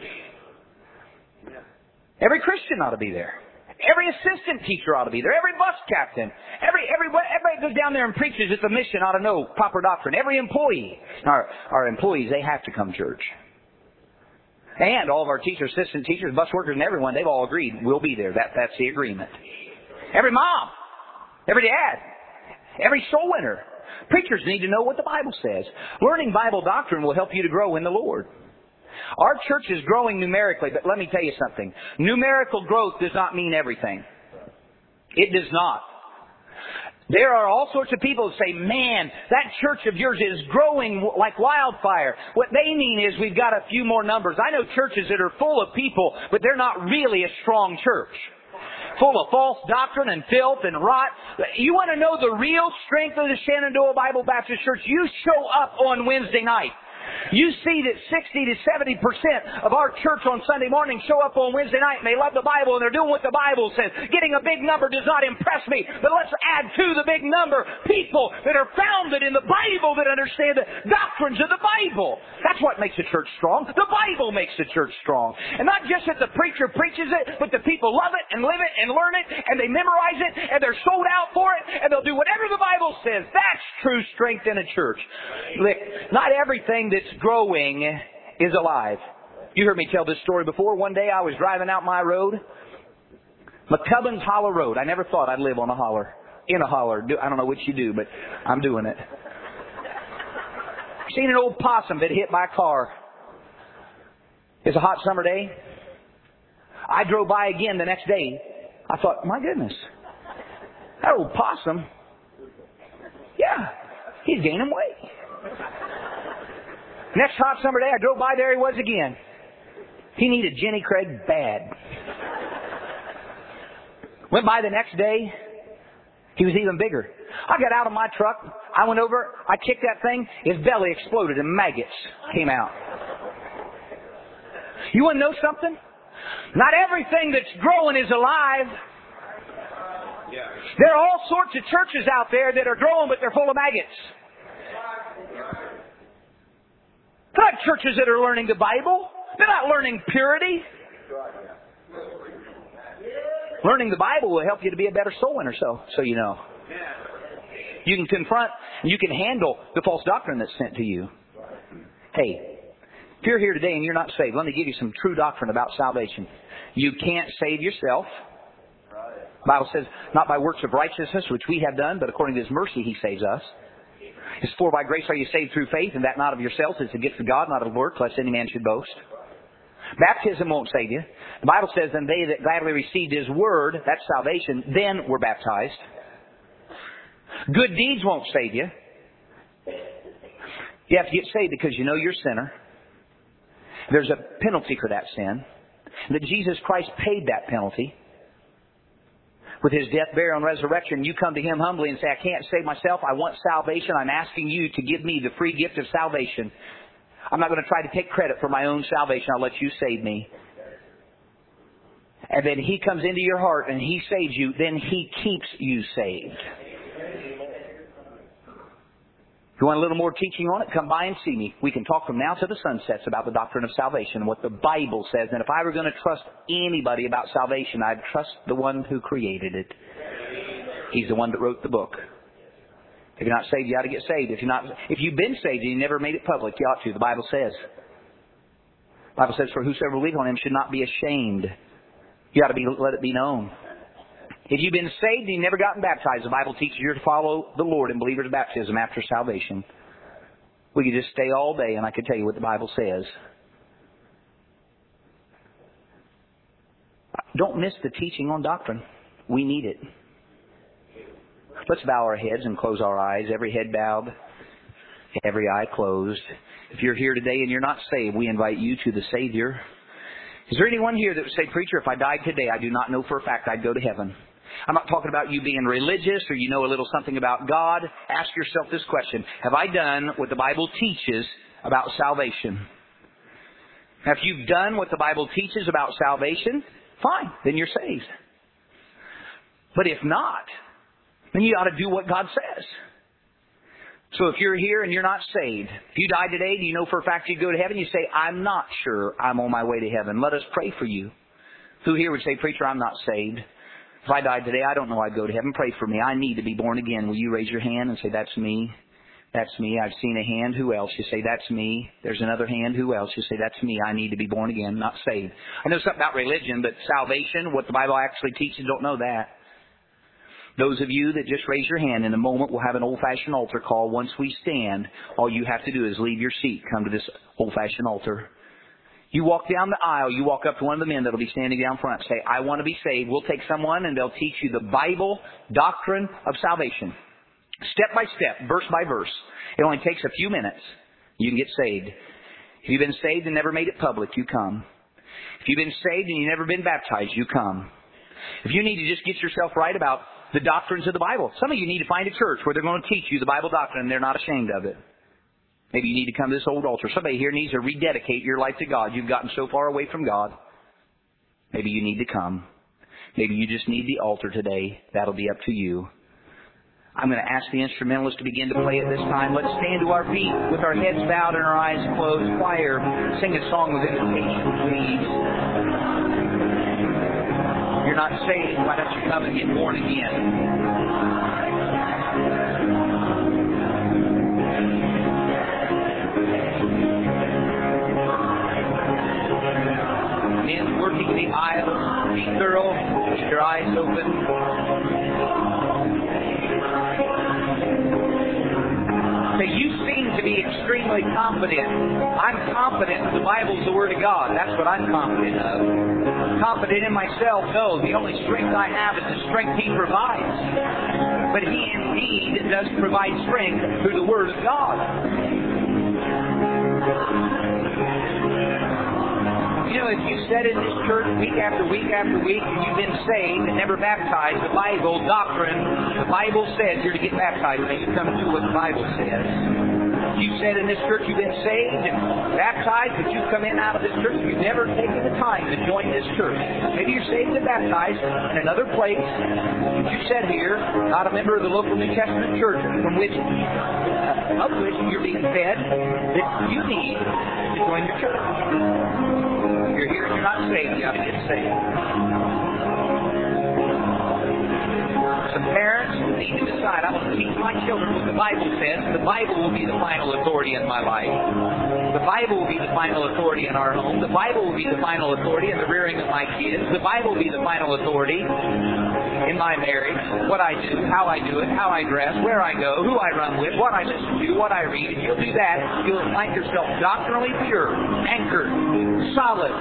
Every Christian ought to be there. Every assistant teacher ought to be there. Every bus captain. Everybody goes down there and preaches at the mission ought to know proper doctrine. Every employee. Our employees, they have to come to church. And all of our teachers, assistant teachers, bus workers, and everyone, they've all agreed we'll be there. That's the agreement. Every mom. Every dad. Every soul winner. Preachers need to know what the Bible says. Learning Bible doctrine will help you to grow in the Lord. Our church is growing numerically, but let me tell you something. Numerical growth does not mean everything. It does not. There are all sorts of people that say, man, that church of yours is growing like wildfire. What they mean is we've got a few more numbers. I know churches that are full of people, but they're not really a strong church. Full of false doctrine and filth and rot. You want to know the real strength of the Shenandoah Bible Baptist Church? You show up on Wednesday night. You see that 60 to 70% of our church on Sunday morning show up on Wednesday night and they love the Bible and they're doing what the Bible says. Getting a big number does not impress me, but let's add to the big number people that are founded in the Bible that understand the doctrines of the Bible. That's what makes a church strong. The Bible makes the church strong. And not just that the preacher preaches it, but the people love it and live it and learn it and they memorize it and they're sold out for it and they'll do whatever the Bible says. That's true strength in a church. Look, not everything that's growing is alive. You heard me tell this story before. One day I was driving out my road, McCubbin's Holler Road. I never thought I'd live on a holler. In a holler. I don't know what you do, but I'm doing it. Seen an old possum that hit by a car. It's a hot summer day. I drove by again the next day. I thought, my goodness, that old possum, yeah, he's gaining weight. Next hot summer day, I drove by, there he was again. He needed Jenny Craig bad. Went by the next day, he was even bigger. I got out of my truck, I went over, I kicked that thing, his belly exploded and maggots came out. You want to know something? Not everything that's growing is alive. There are all sorts of churches out there that are growing, but they're full of maggots. They're not churches that are learning the Bible. They're not learning purity. Learning the Bible will help you to be a better soul winner, so you know. You can confront and you can handle the false doctrine that's sent to you. Hey, if you're here today and you're not saved, let me give you some true doctrine about salvation. You can't save yourself. The Bible says, not by works of righteousness, which we have done, but according to His mercy He saves us. It's for by grace are you saved through faith, and that not of yourselves. It's a gift of God, not of works, lest any man should boast. Baptism won't save you. The Bible says, and they that gladly received His word, that's salvation, then were baptized. Good deeds won't save you. You have to get saved because you know you're a sinner. There's a penalty for that sin. That Jesus Christ paid that penalty. With His death, burial, and resurrection, you come to Him humbly and say, I can't save myself. I want salvation. I'm asking you to give me the free gift of salvation. I'm not going to try to take credit for my own salvation. I'll let you save me. And then He comes into your heart and He saves you. Then He keeps you saved. If you want a little more teaching on it, come by and see me. We can talk from now to the sun sets about the doctrine of salvation and what the Bible says. And if I were going to trust anybody about salvation, I'd trust the one who created it. He's the one that wrote the book. If you're not saved, you ought to get saved. If you've been saved and you never made it public, you ought to. The Bible says. The Bible says, for whosoever believes on Him should not be ashamed. You ought to let it be known. If you've been saved and you've never gotten baptized, the Bible teaches you to follow the Lord in believer's baptism after salvation. We could just stay all day and I could tell you what the Bible says. Don't miss the teaching on doctrine. We need it. Let's bow our heads and close our eyes. Every head bowed, every eye closed. If you're here today and you're not saved, we invite you to the Savior. Is there anyone here that would say, preacher, if I died today, I do not know for a fact I'd go to heaven? I'm not talking about you being religious or you know a little something about God. Ask yourself this question. Have I done what the Bible teaches about salvation? Now, if you've done what the Bible teaches about salvation, fine, then you're saved. But if not, then you ought to do what God says. So if you're here and you're not saved, if you died today, do you know for a fact you'd go to heaven? You say, I'm not sure I'm on my way to heaven. Let us pray for you. Who here would say, preacher, I'm not saved. If I died today, I don't know I'd go to heaven. Pray for me. I need to be born again. Will you raise your hand and say, that's me? That's me. I've seen a hand. Who else? You say, that's me. There's another hand. Who else? You say, that's me. I need to be born again, not saved. I know something about religion, but salvation, what the Bible actually teaches, don't know that. Those of you that just raise your hand, in a moment we'll have an old-fashioned altar call. Once we stand, all you have to do is leave your seat, come to this old-fashioned altar. You walk down the aisle, you walk up to one of the men that will be standing down front, say, I want to be saved. We'll take someone and they'll teach you the Bible doctrine of salvation. Step by step, verse by verse. It only takes a few minutes. You can get saved. If you've been saved and never made it public, you come. If you've been saved and you've never been baptized, you come. If you need to just get yourself right about the doctrines of the Bible, some of you need to find a church where they're going to teach you the Bible doctrine and they're not ashamed of it. Maybe you need to come to this old altar. Somebody here needs to rededicate your life to God. You've gotten so far away from God. Maybe you need to come. Maybe you just need the altar today. That'll be up to you. I'm going to ask the instrumentalists to begin to play at this time. Let's stand to our feet with our heads bowed and our eyes closed. Choir, sing a song of invitation, please. If you're not saved, why don't you come and get born again? Men working the aisles, be thorough, keep your eyes open. So you seem to be extremely confident. I'm confident that the Bible's the Word of God. That's what I'm confident of. Confident in myself? No. The only strength I have is the strength He provides. But He indeed does provide strength through the Word of God. You know, if you sat in this church week after week after week and you've been saved and never baptized, the Bible doctrine, the Bible says you're to get baptized. Now you come to do what the Bible says. You said in this church you've been saved and baptized, but you've come in out of this church and you've never taken the time to join this church. Maybe you're saved and baptized in another place. You said here, not a member of the local New Testament church from which you're being fed, that you need to join your church. You're here and you're not saved. You have to get saved. Some parents need to decide, I want to teach my children what the Bible says. The Bible will be the final authority in my life. The Bible will be the final authority in our home. The Bible will be the final authority in the rearing of my kids. The Bible will be the final authority in my marriage. What I do, how I do it, how I dress, where I go, who I run with, what I listen to, what I read. If you'll do that, you'll find yourself doctrinally pure, anchored, solid.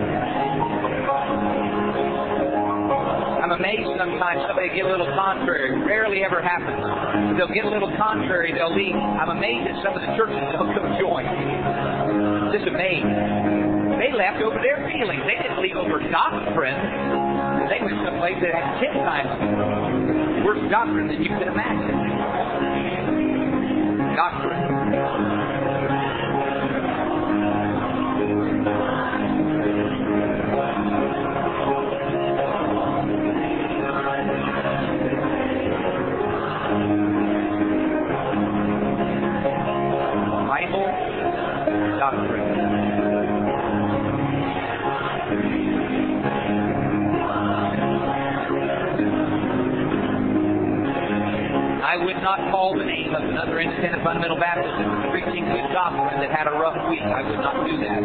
I'm amazed sometimes somebody get a little contrary. Rarely ever happens. They'll get a little contrary, they'll leave. I'm amazed at some of the churches they'll go join. Just amazed. They left over their feelings. They didn't leave over doctrine. They went someplace that had 10 times worse doctrine than you could imagine. Doctrine. I would not call the name of another independent fundamental Baptist that was preaching good doctrine that had a rough week. I would not do that.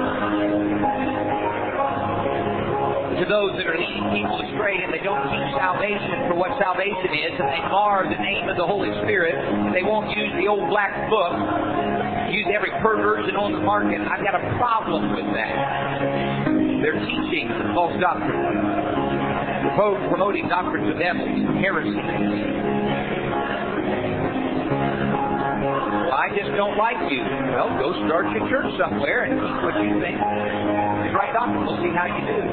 To those that are leading people astray and they don't teach salvation for what salvation is, and they mar the name of the Holy Spirit, they won't use the old black book, use every perversion on the market. I've got a problem with that. They're teaching false doctrine, promoting doctrines of devils, heresies. Well, I just don't like you. Well, go start your church somewhere and teach what you think is right doctrine. We'll see how you do.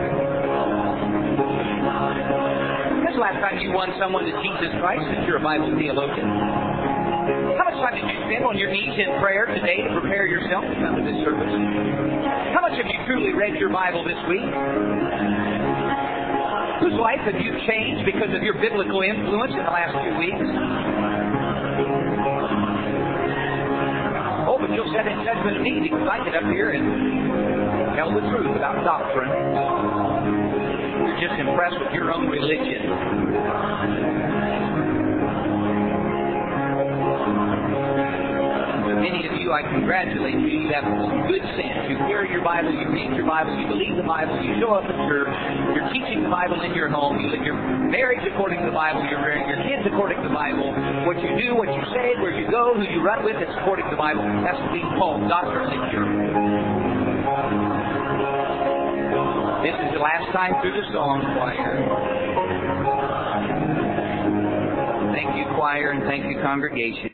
When's the last time you won someone to Jesus Christ since you're a Bible theologian? How much time did you spend on your knees in prayer today to prepare yourself to come to this service? How much have you truly read your Bible this week? Whose life have you changed because of your biblical influence in the last few weeks? Oh, but you'll set in judgment of me because I get up here and tell the truth about doctrine. You're just impressed with your own religion. Many of you, I congratulate you. You have good sense. You hear your Bible, you read your Bible, you believe the Bible, you show up at church, you're teaching the Bible in your home, you live your marriage according to the Bible, you're rearing your kids according to the Bible. What you do, what you say, where you go, who you run with, it's according to the Bible. That's what we call doctrinally pure. This is the last time through the song, choir. Thank you, choir, and thank you, congregation.